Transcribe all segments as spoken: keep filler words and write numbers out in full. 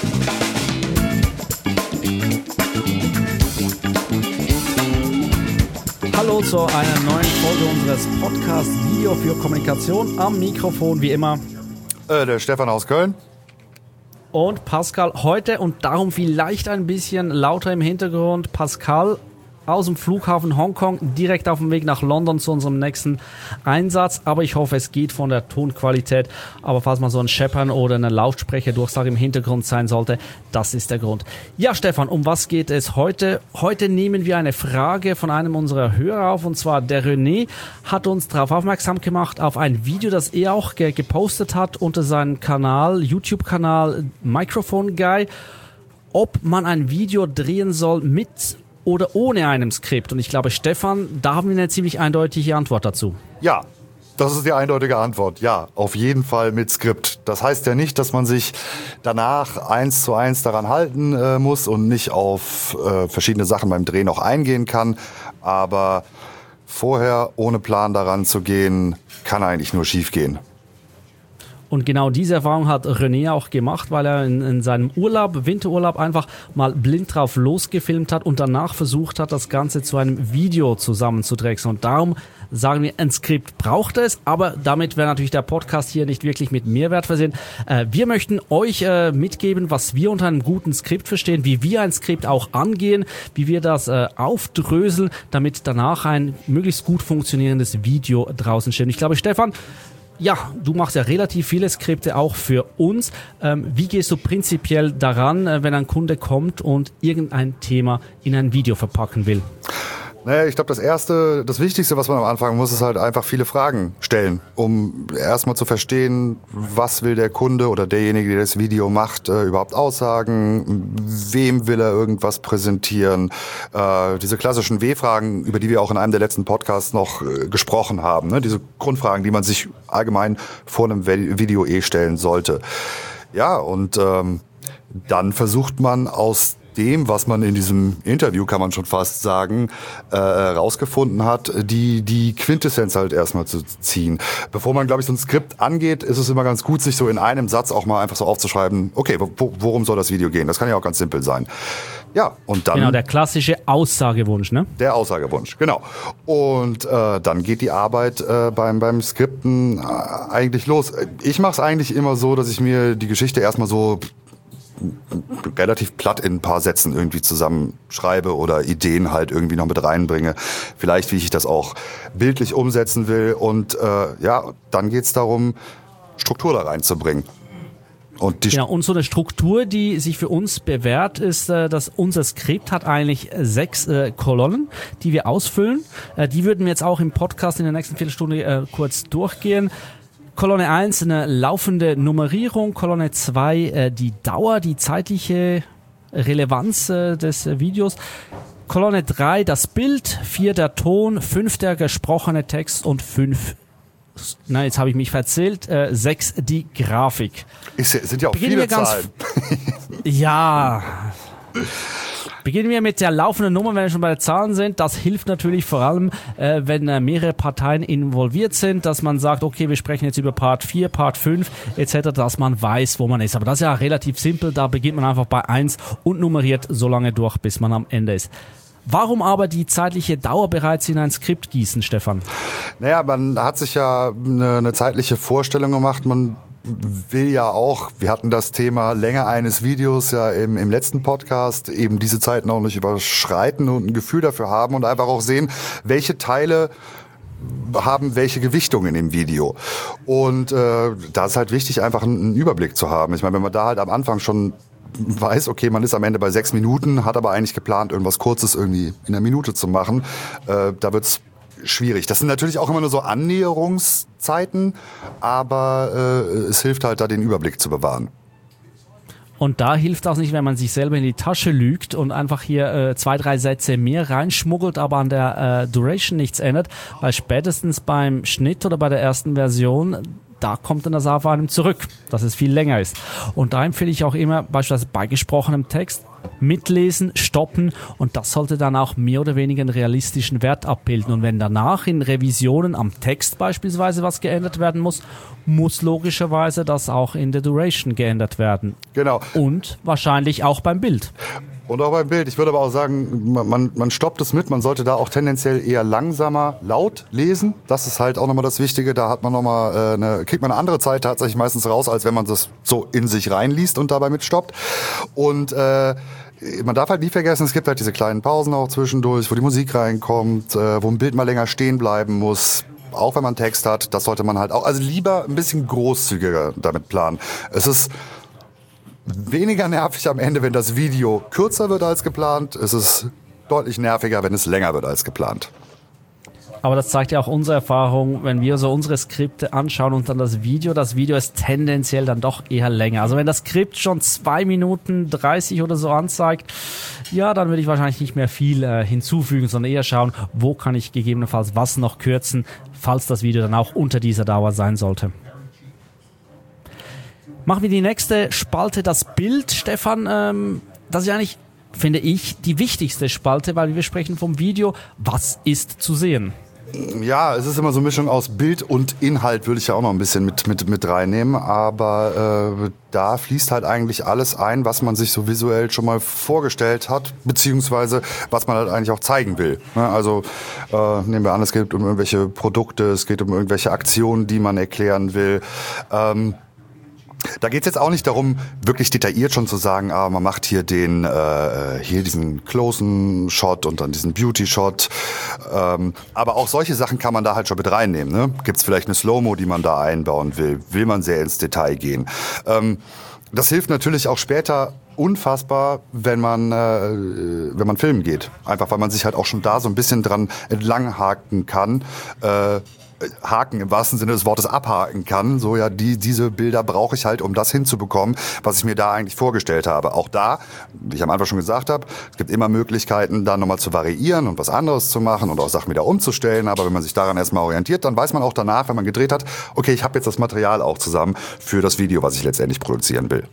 Hallo zu einer neuen Folge unseres Podcasts Video für Kommunikation. Am Mikrofon wie immer äh, der Stefan aus Köln. Und Pascal heute und darum vielleicht ein bisschen lauter im Hintergrund. Pascal aus dem Flughafen Hongkong direkt auf dem Weg nach London zu unserem nächsten Einsatz. Aber ich hoffe, es geht von der Tonqualität. Aber falls mal so ein Scheppern oder eine Lautsprecherdurchsage im Hintergrund sein sollte, das ist der Grund. Ja, Stefan, um was geht es heute? Heute nehmen wir eine Frage von einem unserer Hörer auf. Und zwar der René hat uns darauf aufmerksam gemacht, auf ein Video, das er auch ge- gepostet hat unter seinem Kanal, YouTube-Kanal Microphone Guy, ob man ein Video drehen soll mit oder ohne einem Skript. Und ich glaube, Stefan, da haben wir eine ziemlich eindeutige Antwort dazu. Ja, das ist die eindeutige Antwort. Ja, auf jeden Fall mit Skript. Das heißt ja nicht, dass man sich danach eins zu eins daran halten äh, muss und nicht auf äh, verschiedene Sachen beim Drehen auch eingehen kann. Aber vorher ohne Plan daran zu gehen, kann eigentlich nur schief gehen. Und genau diese Erfahrung hat René auch gemacht, weil er in, in seinem Urlaub, Winterurlaub, einfach mal blind drauf losgefilmt hat und danach versucht hat, das Ganze zu einem Video zusammenzudrechseln. Und darum sagen wir, ein Skript braucht es, aber damit wäre natürlich der Podcast hier nicht wirklich mit Mehrwert versehen. Äh, wir möchten euch äh, mitgeben, was wir unter einem guten Skript verstehen, wie wir ein Skript auch angehen, wie wir das äh, aufdröseln, damit danach ein möglichst gut funktionierendes Video draußen steht. Und ich glaube, Stefan, ja, du machst ja relativ viele Skripte auch für uns. Ähm, wie gehst du prinzipiell daran, äh, wenn ein Kunde kommt und irgendein Thema in ein Video verpacken will? Naja, ich glaube, das Erste, das Wichtigste, was man am Anfang muss, ist halt einfach viele Fragen stellen, um erstmal zu verstehen, was will der Kunde oder derjenige, der das Video macht, äh, überhaupt aussagen, wem will er irgendwas präsentieren. Äh, diese klassischen W-Fragen, über die wir auch in einem der letzten Podcasts noch äh, gesprochen haben, ne? Diese Grundfragen, die man sich allgemein vor einem Video eh stellen sollte. Ja, und ähm, dann versucht man aus dem, was man in diesem Interview, kann man schon fast sagen, äh, rausgefunden hat, die die Quintessenz halt erstmal zu ziehen. Bevor man, glaube ich, so ein Skript angeht, ist es immer ganz gut, sich so in einem Satz auch mal einfach so aufzuschreiben, okay, wo, worum soll das Video gehen? Das kann ja auch ganz simpel sein. Ja, und dann... Genau, der klassische Aussagewunsch, ne? Der Aussagewunsch, genau. Und äh, dann geht die Arbeit äh, beim beim Skripten äh, eigentlich los. Ich mache es eigentlich immer so, dass ich mir die Geschichte erstmal so relativ platt in ein paar Sätzen irgendwie zusammenschreibe oder Ideen halt irgendwie noch mit reinbringe. Vielleicht, wie ich das auch bildlich umsetzen will. Und äh, ja, dann geht's darum, Struktur da reinzubringen. Und die genau, und so eine Struktur, die sich für uns bewährt, ist, äh, dass unser Skript hat eigentlich sechs äh, Kolonnen, die wir ausfüllen. Äh, die würden wir jetzt auch im Podcast in der nächsten Viertelstunde äh, kurz durchgehen. Kolonne eins eine laufende Nummerierung, Kolonne zwei äh, die Dauer, die zeitliche Relevanz äh, des äh, Videos, Kolonne drei das Bild, vier der Ton, fünf der gesprochene Text und fünf, nein, jetzt habe ich mich verzählt, äh, sechs die Grafik. Ist, sind ja auch Beginnen viele wir ganz, Zahlen. Ja... Beginnen wir mit der laufenden Nummer, wenn wir schon bei den Zahlen sind. Das hilft natürlich vor allem, äh, wenn äh, mehrere Parteien involviert sind, dass man sagt, okay, wir sprechen jetzt über Part vier, Part fünf et cetera, dass man weiß, wo man ist. Aber das ist ja relativ simpel, da beginnt man einfach bei eins und nummeriert so lange durch, bis man am Ende ist. Warum aber die zeitliche Dauer bereits in ein Skript gießen, Stefan? Naja, man hat sich ja eine, eine zeitliche Vorstellung gemacht, man will ja auch, wir hatten das Thema Länge eines Videos ja im, im letzten Podcast, eben diese Zeiten auch nicht überschreiten und ein Gefühl dafür haben und einfach auch sehen, welche Teile haben welche Gewichtung in dem Video. Und äh, da ist halt wichtig, einfach einen, einen Überblick zu haben. Ich meine, wenn man da halt am Anfang schon weiß, okay, man ist am Ende bei sechs Minuten, hat aber eigentlich geplant, irgendwas Kurzes irgendwie in einer Minute zu machen, äh, da wird's schwierig. Das sind natürlich auch immer nur so Annäherungszeiten, aber äh, es hilft halt da, den Überblick zu bewahren. Und da hilft auch nicht, wenn man sich selber in die Tasche lügt und einfach hier äh, zwei, drei Sätze mehr reinschmuggelt, aber an der äh, Duration nichts ändert, weil spätestens beim Schnitt oder bei der ersten Version da kommt dann das auf einem zurück, dass es viel länger ist. Und da empfehle ich auch immer, beispielsweise bei gesprochenem Text, mitlesen, stoppen und das sollte dann auch mehr oder weniger einen realistischen Wert abbilden. Und wenn danach in Revisionen am Text beispielsweise was geändert werden muss, muss logischerweise das auch in der Duration geändert werden. Genau. Und wahrscheinlich auch beim Bild. Und auch beim Bild. Ich würde aber auch sagen, man, man stoppt es mit. Man sollte da auch tendenziell eher langsamer laut lesen. Das ist halt auch nochmal das Wichtige. Da hat man noch mal, äh, eine, kriegt man eine andere Zeit tatsächlich meistens raus, als wenn man das so in sich reinliest und dabei mitstoppt. Und äh, man darf halt nie vergessen, es gibt halt diese kleinen Pausen auch zwischendurch, wo die Musik reinkommt, äh, wo ein Bild mal länger stehen bleiben muss. Auch wenn man Text hat, das sollte man halt auch, also lieber ein bisschen großzügiger damit planen. Es ist weniger nervig am Ende, wenn das Video kürzer wird als geplant. Es ist deutlich nerviger, wenn es länger wird als geplant. Aber das zeigt ja auch unsere Erfahrung, wenn wir so unsere Skripte anschauen und dann das Video. Das Video ist tendenziell dann doch eher länger. Also wenn das Skript schon zwei Minuten dreißig oder so anzeigt, ja, dann würde ich wahrscheinlich nicht mehr viel äh, hinzufügen, sondern eher schauen, wo kann ich gegebenenfalls was noch kürzen, falls das Video dann auch unter dieser Dauer sein sollte. Machen wir die nächste Spalte, das Bild. Stefan, ähm, das ist ja eigentlich, finde ich, die wichtigste Spalte, weil wir sprechen vom Video. Was ist zu sehen? Ja, es ist immer so eine Mischung aus Bild und Inhalt, würde ich ja auch noch ein bisschen mit, mit, mit reinnehmen. Aber äh, da fließt halt eigentlich alles ein, was man sich so visuell schon mal vorgestellt hat, beziehungsweise was man halt eigentlich auch zeigen will. Also äh, nehmen wir an, es geht um irgendwelche Produkte, es geht um irgendwelche Aktionen, die man erklären will. Ähm, Da geht es jetzt auch nicht darum, wirklich detailliert schon zu sagen, ah, man macht hier den äh, hier diesen Closen-Shot und dann diesen Beauty-Shot. Ähm, aber auch solche Sachen kann man da halt schon mit reinnehmen. Ne? Gibt es vielleicht eine Slow-Mo, die man da einbauen will? Will man sehr ins Detail gehen? Ähm, das hilft natürlich auch später unfassbar, wenn man äh, wenn man filmen geht. Einfach, weil man sich halt auch schon da so ein bisschen dran entlanghaken kann. Äh, Haken im wahrsten Sinne des Wortes abhaken kann. So, ja, die, diese Bilder brauche ich halt, um das hinzubekommen, was ich mir da eigentlich vorgestellt habe. Auch da, wie ich am Anfang schon gesagt habe, es gibt immer Möglichkeiten, da nochmal zu variieren und was anderes zu machen und auch Sachen wieder umzustellen. Aber wenn man sich daran erstmal orientiert, dann weiß man auch danach, wenn man gedreht hat, okay, ich habe jetzt das Material auch zusammen für das Video, was ich letztendlich produzieren will.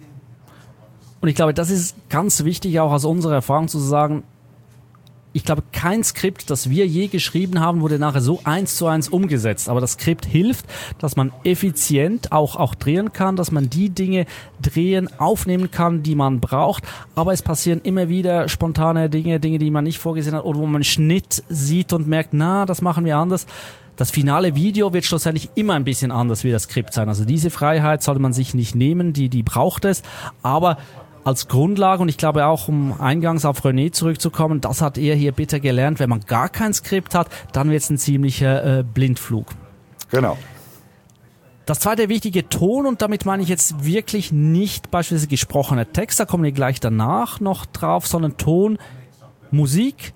Und ich glaube, das ist ganz wichtig, auch aus unserer Erfahrung zu sagen, ich glaube, kein Skript, das wir je geschrieben haben, wurde nachher so eins zu eins umgesetzt. Aber das Skript hilft, dass man effizient auch, auch drehen kann, dass man die Dinge drehen, aufnehmen kann, die man braucht. Aber es passieren immer wieder spontane Dinge, Dinge, die man nicht vorgesehen hat oder wo man einen Schnitt sieht und merkt, na, das machen wir anders. Das finale Video wird schlussendlich immer ein bisschen anders wie das Skript sein. Also diese Freiheit sollte man sich nicht nehmen, die, die braucht es. Aber als Grundlage, und ich glaube auch, um eingangs auf René zurückzukommen, das hat er hier bitter gelernt, wenn man gar kein Skript hat, dann wird es ein ziemlicher äh, Blindflug. Genau. Das zweite wichtige Ton, und damit meine ich jetzt wirklich nicht beispielsweise gesprochener Text, da kommen wir gleich danach noch drauf, sondern Ton, Musik,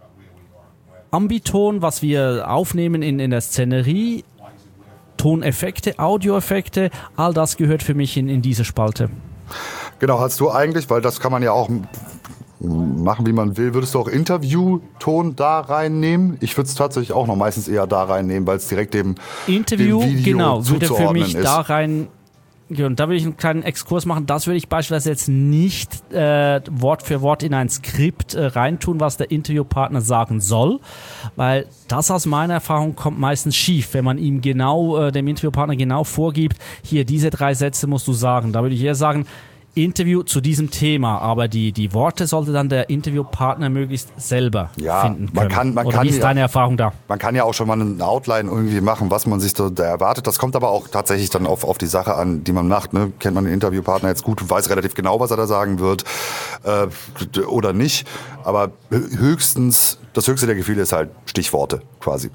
Ambiton, was wir aufnehmen in, in der Szenerie, Toneffekte, Audioeffekte, all das gehört für mich in, in diese Spalte. Genau, hast du eigentlich, weil das kann man ja auch machen, wie man will, würdest du auch Interviewton da reinnehmen? Ich würde es tatsächlich auch noch meistens eher da reinnehmen, weil es direkt dem, Interview, dem Video genau, würde für mich ist. da rein. Ja, und da würde ich einen kleinen Exkurs machen. Das würde ich beispielsweise jetzt nicht äh, Wort für Wort in ein Skript äh, reintun, was der Interviewpartner sagen soll, weil das aus meiner Erfahrung kommt meistens schief, wenn man ihm genau, äh, dem Interviewpartner genau vorgibt, hier diese drei Sätze musst du sagen. Da würde ich eher sagen, Interview zu diesem Thema, aber die, die Worte sollte dann der Interviewpartner möglichst selber ja, finden können. Man kann, man Oder kann wie ist ja, deine Erfahrung da? Man kann ja auch schon mal eine Outline irgendwie machen, was man sich so da erwartet. Das kommt aber auch tatsächlich dann auf, auf die Sache an, die man macht. Ne? Kennt man den Interviewpartner jetzt gut, weiß relativ genau, was er da sagen wird äh, oder nicht. Aber höchstens, das höchste der Gefühle ist halt Stichworte quasi.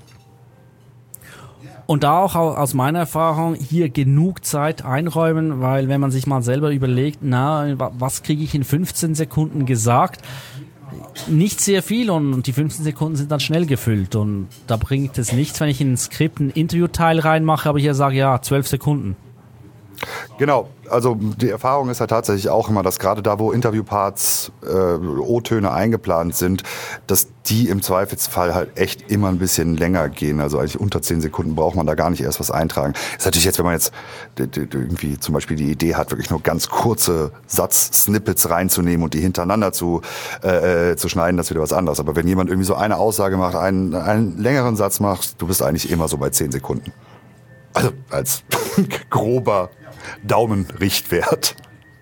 Und da auch aus meiner Erfahrung hier genug Zeit einräumen, weil wenn man sich mal selber überlegt, na, was kriege ich in fünfzehn Sekunden gesagt? Nicht sehr viel und die fünfzehn Sekunden sind dann schnell gefüllt und da bringt es nichts, wenn ich in ein Skript einen Interviewteil reinmache, aber hier sage, ja, zwölf Sekunden. Genau, also die Erfahrung ist ja tatsächlich auch immer, dass gerade da, wo Interviewparts, äh, O-Töne eingeplant sind, dass die im Zweifelsfall halt echt immer ein bisschen länger gehen. Also eigentlich unter zehn Sekunden braucht man da gar nicht erst was eintragen. Ist natürlich jetzt, wenn man jetzt irgendwie zum Beispiel die Idee hat, wirklich nur ganz kurze Satz-Snippets reinzunehmen und die hintereinander zu, äh, zu schneiden, das ist wieder was anderes. Aber wenn jemand irgendwie so eine Aussage macht, einen, einen längeren Satz macht, du bist eigentlich immer so bei zehn Sekunden. Also als grober Daumenrichtwert.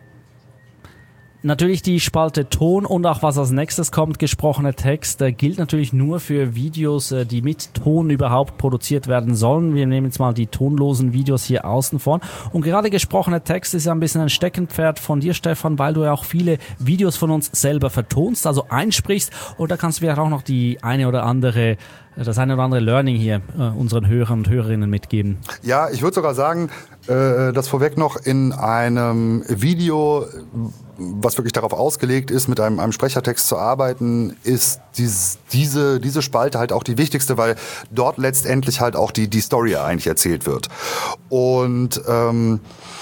Natürlich die Spalte Ton und auch was als nächstes kommt, gesprochener Text, äh, gilt natürlich nur für Videos, äh, die mit Ton überhaupt produziert werden sollen. Wir nehmen jetzt mal die tonlosen Videos hier außen vor. Und gerade gesprochener Text ist ja ein bisschen ein Steckenpferd von dir, Stefan, weil du ja auch viele Videos von uns selber vertonst, also einsprichst. Und da kannst du vielleicht auch noch die eine oder andere das eine oder andere Learning hier äh, unseren Hörern und Hörerinnen mitgeben. Ja, ich würde sogar sagen, äh, das vorweg noch in einem Video, was wirklich darauf ausgelegt ist, mit einem, einem Sprechertext zu arbeiten, ist dies, diese, diese Spalte halt auch die wichtigste, weil dort letztendlich halt auch die, die Story eigentlich erzählt wird. Und ähm,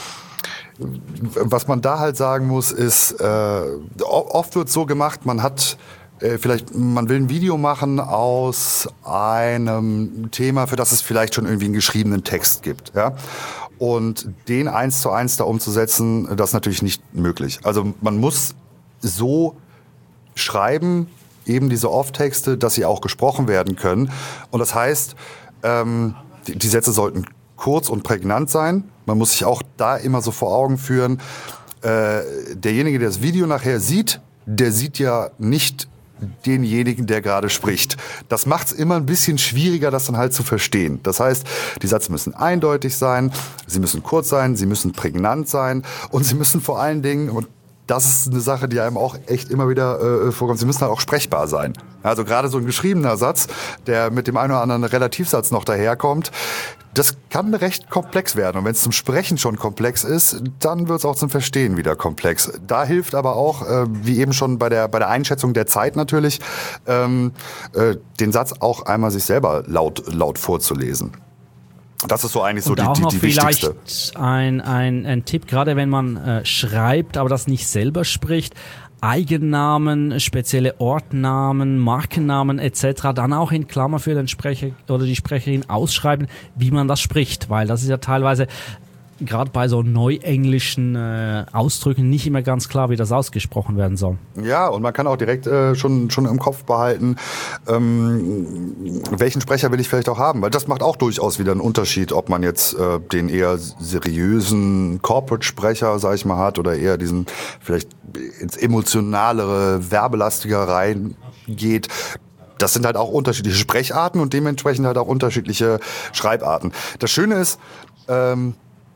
was man da halt sagen muss, ist, äh, oft wird so gemacht, man hat Vielleicht, man will ein Video machen aus einem Thema, für das es vielleicht schon irgendwie einen geschriebenen Text gibt, ja. Und den eins zu eins da umzusetzen, das ist natürlich nicht möglich. Also man muss so schreiben, eben diese Off-Texte, dass sie auch gesprochen werden können. Und das heißt, ähm, die, die Sätze sollten kurz und prägnant sein. Man muss sich auch da immer so vor Augen führen, äh, derjenige, der das Video nachher sieht, der sieht ja nicht denjenigen, der gerade spricht. Das macht es immer ein bisschen schwieriger, das dann halt zu verstehen. Das heißt, die Sätze müssen eindeutig sein, sie müssen kurz sein, sie müssen prägnant sein und sie müssen vor allen Dingen, und das ist eine Sache, die einem auch echt immer wieder äh, vorkommt, sie müssen halt auch sprechbar sein. Also gerade so ein geschriebener Satz, der mit dem einen oder anderen Relativsatz noch daherkommt, das kann recht komplex werden. Und wenn es zum Sprechen schon komplex ist, dann wird es auch zum Verstehen wieder komplex. Da hilft aber auch, äh, wie eben schon bei der bei der Einschätzung der Zeit natürlich, ähm, äh, den Satz auch einmal sich selber laut laut vorzulesen. Das ist so eigentlich so und die, auch die, noch die vielleicht wichtigste. Ein, ein, ein Tipp, gerade wenn man äh, schreibt, aber das nicht selber spricht, Eigennamen, spezielle Ortnamen, Markennamen et cetera dann auch in Klammer für den Sprecher oder die Sprecherin ausschreiben, wie man das spricht, weil das ist ja teilweise gerade bei so neuenglischen äh, Ausdrücken nicht immer ganz klar, wie das ausgesprochen werden soll. Ja, und man kann auch direkt äh, schon schon im Kopf behalten, ähm, welchen Sprecher will ich vielleicht auch haben, weil das macht auch durchaus wieder einen Unterschied, ob man jetzt äh, den eher seriösen Corporate-Sprecher, sag ich mal, hat oder eher diesen vielleicht ins emotionalere, werbelastige reingeht. Das sind halt auch unterschiedliche Sprecharten und dementsprechend halt auch unterschiedliche Schreibarten. Das Schöne ist, ähm,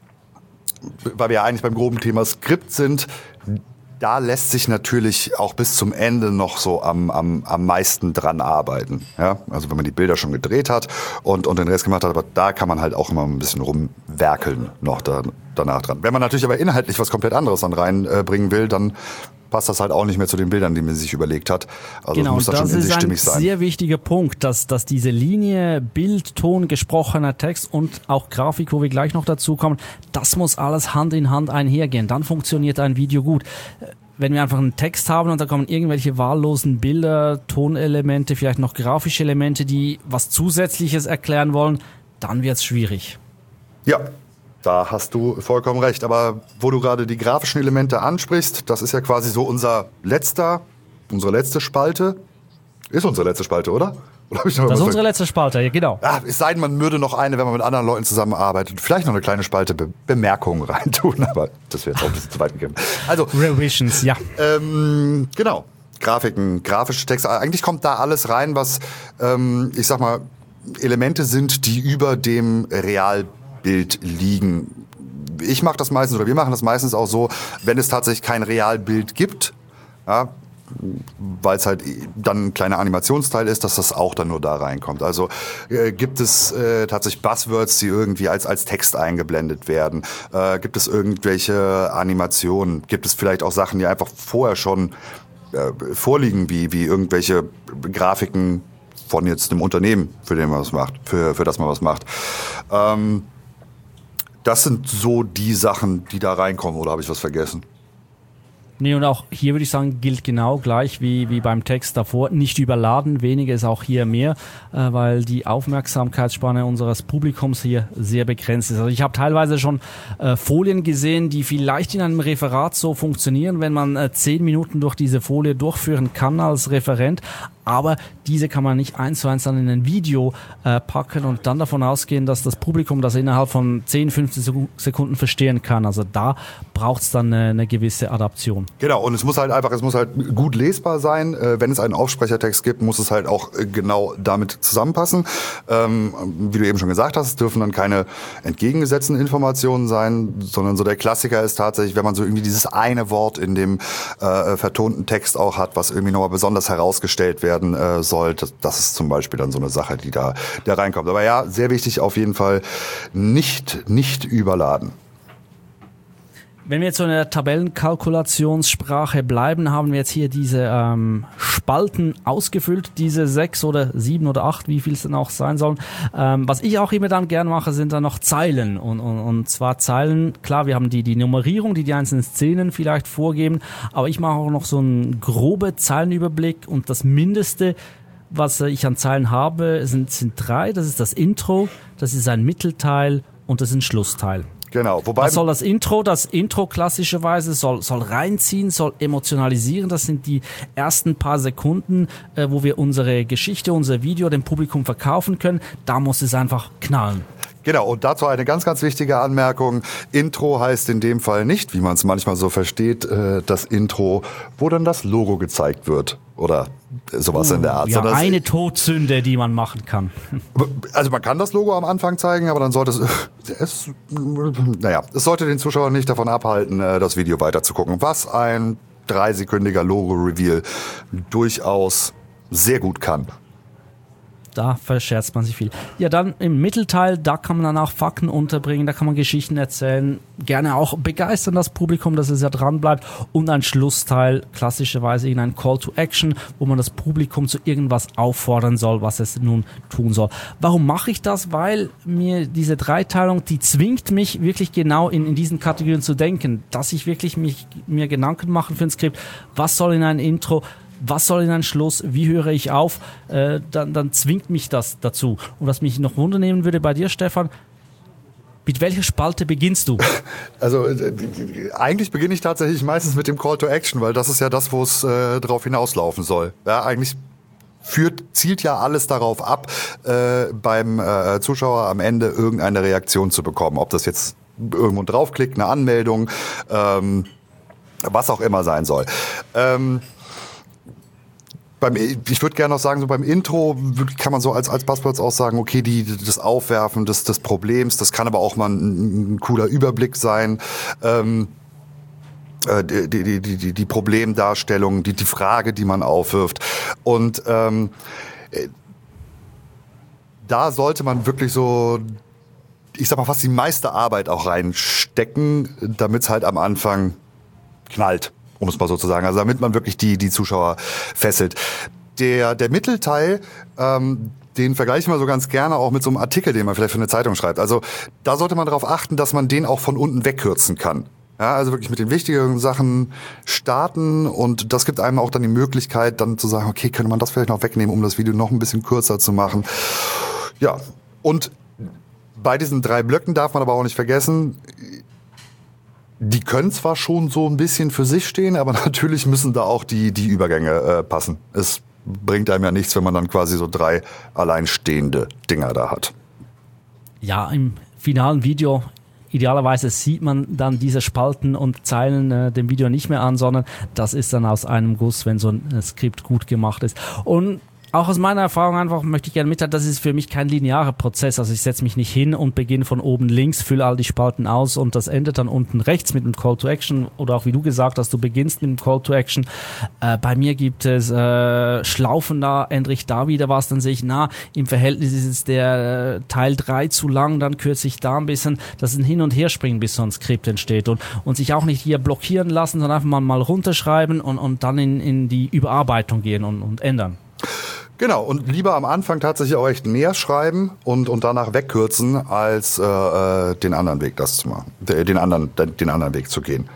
weil wir ja eigentlich beim groben Thema Skript sind, da lässt sich natürlich auch bis zum Ende noch so am, am, am meisten dran arbeiten. Ja? Also wenn man die Bilder schon gedreht hat und, und den Rest gemacht hat, aber da kann man halt auch immer ein bisschen rumwerkeln noch da, danach dran. Wenn man natürlich aber inhaltlich was komplett anderes dann reinbringen äh, will, dann passt das halt auch nicht mehr zu den Bildern, die man sich überlegt hat. Also genau, muss das, das schon in sich stimmig sein. Das ist ein sehr wichtiger Punkt, dass, dass diese Linie Bild, Ton, gesprochener Text und auch Grafik, wo wir gleich noch dazu kommen, das muss alles Hand in Hand einhergehen. Dann funktioniert ein Video gut. Wenn wir einfach einen Text haben und da kommen irgendwelche wahllosen Bilder, Tonelemente, vielleicht noch grafische Elemente, die was Zusätzliches erklären wollen, dann wird's schwierig. Ja. Da hast du vollkommen recht. Aber wo du gerade die grafischen Elemente ansprichst, das ist ja quasi so unser letzter, unsere letzte Spalte. Ist unsere letzte Spalte, oder? Oder hab ich noch das ist was unsere letzte Spalte, ja, genau. Ja, es sei denn, man würde noch eine, wenn man mit anderen Leuten zusammenarbeitet, vielleicht noch eine kleine Spalte Be- Bemerkungen reintun, aber das wäre jetzt auch ein bisschen zu weit gegeben. Also, Revisions, ja. Ähm, genau. Grafiken, grafische Texte. Eigentlich kommt da alles rein, was, ähm, ich sag mal, Elemente sind, die über dem Real Bild liegen. Ich mache das meistens, oder wir machen das meistens auch so, wenn es tatsächlich kein Realbild gibt, ja, weil es halt dann ein kleiner Animationsteil ist, dass das auch dann nur da reinkommt. Also äh, gibt es äh, tatsächlich Buzzwords, die irgendwie als als Text eingeblendet werden? Äh, gibt es irgendwelche Animationen? Gibt es vielleicht auch Sachen, die einfach vorher schon äh, vorliegen, wie wie irgendwelche Grafiken von jetzt einem Unternehmen, für den man was macht, für für das man was macht? Ähm, Das sind so die Sachen, die da reinkommen, oder habe ich was vergessen? Nee, und auch hier würde ich sagen, gilt genau gleich wie, wie beim Text davor. Nicht überladen, weniger ist auch hier mehr, äh, weil die Aufmerksamkeitsspanne unseres Publikums hier sehr begrenzt ist. Also ich habe teilweise schon äh, Folien gesehen, die vielleicht in einem Referat so funktionieren, wenn man äh, zehn Minuten durch diese Folie durchführen kann als Referent, aber diese kann man nicht eins zu eins dann in ein Video äh, packen und dann davon ausgehen, dass das Publikum das innerhalb von zehn, fünfzehn Sekunden verstehen kann. Also da braucht es dann eine, eine gewisse Adaption. Genau, und es muss halt einfach, es muss halt gut lesbar sein. Äh, wenn es einen Aufsprechertext gibt, muss es halt auch äh, genau damit zusammenpassen. Ähm, wie du eben schon gesagt hast, es dürfen dann keine entgegengesetzten Informationen sein, sondern so der Klassiker ist tatsächlich, wenn man so irgendwie dieses eine Wort in dem äh, vertonten Text auch hat, was irgendwie nochmal besonders herausgestellt werden äh, soll. Das, das ist zum Beispiel dann so eine Sache, die da, da reinkommt. Aber ja, sehr wichtig auf jeden Fall, nicht, nicht überladen. Wenn wir jetzt so in der Tabellenkalkulationssprache bleiben, haben wir jetzt hier diese ähm, Spalten ausgefüllt, diese sechs oder sieben oder acht, wie viel es denn auch sein sollen. Ähm, was ich auch immer dann gern mache, sind dann noch Zeilen. Und, und, und zwar Zeilen, klar, wir haben die, die Nummerierung, die die einzelnen Szenen vielleicht vorgeben, aber ich mache auch noch so einen groben Zeilenüberblick und das Mindeste, was ich an Zeilen habe, sind, sind drei. Das ist das Intro, das ist ein Mittelteil und das ist ein Schlussteil. Genau, wobei was soll das Intro? Das Intro klassischerweise soll, soll reinziehen, soll emotionalisieren. Das sind die ersten paar Sekunden, äh, wo wir unsere Geschichte, unser Video dem Publikum verkaufen können. Da muss es einfach knallen. Genau, und dazu eine ganz, ganz wichtige Anmerkung. Intro heißt in dem Fall nicht, wie man es manchmal so versteht, äh, das Intro, wo dann das Logo gezeigt wird oder sowas uh, in der Art. Ja, eine Todsünde, die man machen kann. Also man kann das Logo am Anfang zeigen, aber dann sollte es, es naja, es sollte den Zuschauer nicht davon abhalten, das Video weiter zu gucken, was ein dreisekündiger Logo-Reveal durchaus sehr gut kann. Da verscherzt man sich viel. Ja, dann im Mittelteil, da kann man dann auch Fakten unterbringen, da kann man Geschichten erzählen, gerne auch begeistern das Publikum, dass es ja dran bleibt. Und ein Schlussteil, klassischerweise in ein Call to Action, wo man das Publikum zu irgendwas auffordern soll, was es nun tun soll. Warum mache ich das? Weil mir diese Dreiteilung, die zwingt mich wirklich genau in, in diesen Kategorien zu denken, dass ich wirklich mich, mir Gedanken mache für ein Skript, was soll in ein Intro, was soll in ein Schluss, wie höre ich auf, äh, dann, dann zwingt mich das dazu. Und was mich noch wundernehmen würde bei dir, Stefan, mit welcher Spalte beginnst du? Also äh, eigentlich beginne ich tatsächlich meistens mit dem Call to Action, weil das ist ja das, wo es äh, drauf hinauslaufen soll. Ja, eigentlich führt, zielt ja alles darauf ab, äh, beim äh, Zuschauer am Ende irgendeine Reaktion zu bekommen. Ob das jetzt irgendwo draufklickt, eine Anmeldung, ähm, was auch immer sein soll. Ähm, Beim, ich würde gerne noch sagen, so beim Intro kann man so als, als Buzzwords auch sagen, okay, die, das Aufwerfen des, des Problems, das kann aber auch mal ein, ein cooler Überblick sein, ähm, äh, die, die, die, die, die Problemdarstellung, die, die Frage, die man aufwirft. Und ähm, da sollte man wirklich so, ich sag mal, fast die meiste Arbeit auch reinstecken, damit es halt am Anfang knallt. Um es mal so zu sagen, also damit man wirklich die die Zuschauer fesselt. Der der Mittelteil, ähm, den vergleiche ich mal so ganz gerne auch mit so einem Artikel, den man vielleicht für eine Zeitung schreibt. Also da sollte man darauf achten, dass man den auch von unten wegkürzen kann. Ja, also wirklich mit den wichtigeren Sachen starten und das gibt einem auch dann die Möglichkeit, dann zu sagen, okay, könnte man das vielleicht noch wegnehmen, um das Video noch ein bisschen kürzer zu machen. Ja, und bei diesen drei Blöcken darf man aber auch nicht vergessen, die können zwar schon so ein bisschen für sich stehen, aber natürlich müssen da auch die, die Übergänge äh, passen. Es bringt einem ja nichts, wenn man dann quasi so drei alleinstehende Dinger da hat. Ja, im finalen Video idealerweise sieht man dann diese Spalten und Zeilen äh, dem Video nicht mehr an, sondern das ist dann aus einem Guss, wenn so ein Skript gut gemacht ist. Und auch aus meiner Erfahrung einfach möchte ich gerne mitteilen, das ist für mich kein linearer Prozess. Also ich setze mich nicht hin und beginne von oben links, fülle all die Spalten aus und das endet dann unten rechts mit einem Call to Action oder auch wie du gesagt hast, du beginnst mit einem Call to Action. Äh, bei mir gibt es äh, Schlaufen, da ändere ich da wieder was, dann sehe ich, na, im Verhältnis ist jetzt der äh, Teil drei zu lang, dann kürze ich da ein bisschen. Das ist ein Hin- und Herspringen, bis so ein Skript entsteht und, und sich auch nicht hier blockieren lassen, sondern einfach mal, mal runterschreiben und, und dann in, in die Überarbeitung gehen und, und ändern. Genau, und lieber am Anfang tatsächlich auch echt mehr schreiben und, und danach wegkürzen, als äh, den anderen Weg das zu machen, den anderen, den anderen Weg zu gehen.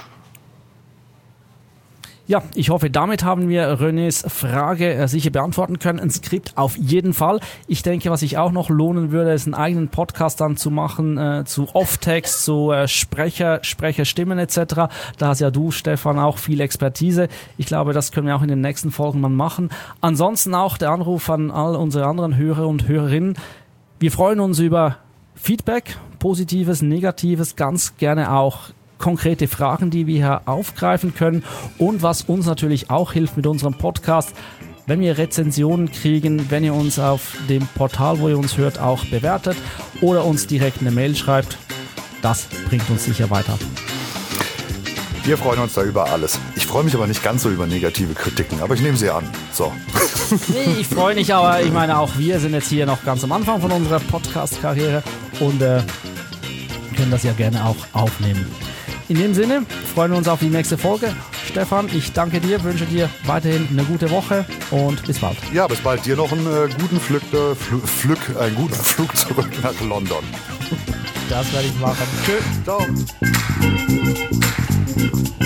Ja, ich hoffe, damit haben wir Renés Frage äh, sicher beantworten können. Ein Skript auf jeden Fall. Ich denke, was sich auch noch lohnen würde, ist einen eigenen Podcast dann zu machen, äh, zu Off-Text, zu äh, Sprecher, Sprecherstimmen et cetera. Da hast ja du, Stefan, auch viel Expertise. Ich glaube, das können wir auch in den nächsten Folgen mal machen. Ansonsten auch der Anruf an all unsere anderen Hörer und Hörerinnen. Wir freuen uns über Feedback, Positives, Negatives, ganz gerne auch konkrete Fragen, die wir hier aufgreifen können, und was uns natürlich auch hilft mit unserem Podcast, wenn wir Rezensionen kriegen, wenn ihr uns auf dem Portal, wo ihr uns hört, auch bewertet oder uns direkt eine Mail schreibt. Das bringt uns sicher weiter. Wir freuen uns da über alles. Ich freue mich aber nicht ganz so über negative Kritiken, aber ich nehme sie an. So. Nee, ich freue mich, aber ich meine, auch wir sind jetzt hier noch ganz am Anfang von unserer Podcast-Karriere und äh, können das ja gerne auch aufnehmen. In dem Sinne freuen wir uns auf die nächste Folge. Stefan, ich danke dir, wünsche dir weiterhin eine gute Woche und bis bald. Ja, bis bald. Dir noch einen äh, guten Flück, äh, Flü- Flück, einen guten Flug zurück nach London. Das werde ich machen. Tschüss. Ciao.